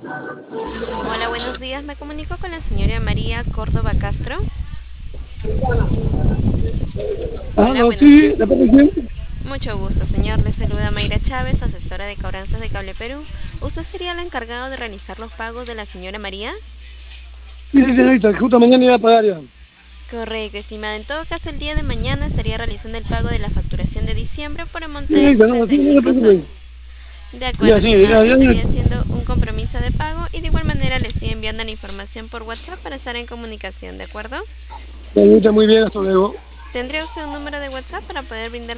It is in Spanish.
Hola, buenos días. Me comunico con la señora María Córdoba Castro. Ah, Hola, no, buenos sí, días. ¿de parte de quién? Mucho gusto, señor. Le saluda Mayra Chávez, asesora de cobranzas de Cable Perú. ¿Usted sería el encargado de realizar los pagos de la señora María? Sí, sí, señorita, que justo mañana iba a pagar ya. Correcto, estimada. En todo caso, el día de mañana estaría realizando el pago de la facturación de diciembre por el monto de Señorita, no, sí, no se 65 preocupe. soles. De acuerdo, Ya, sí, estimado. ya, ya, Estaría ya. haciendo un compromiso de pago y de igual manera le estoy enviando la información por WhatsApp para estar en comunicación, ¿de acuerdo? Señorita, muy bien, hasta luego. ¿Tendría usted un número de WhatsApp para poder brindar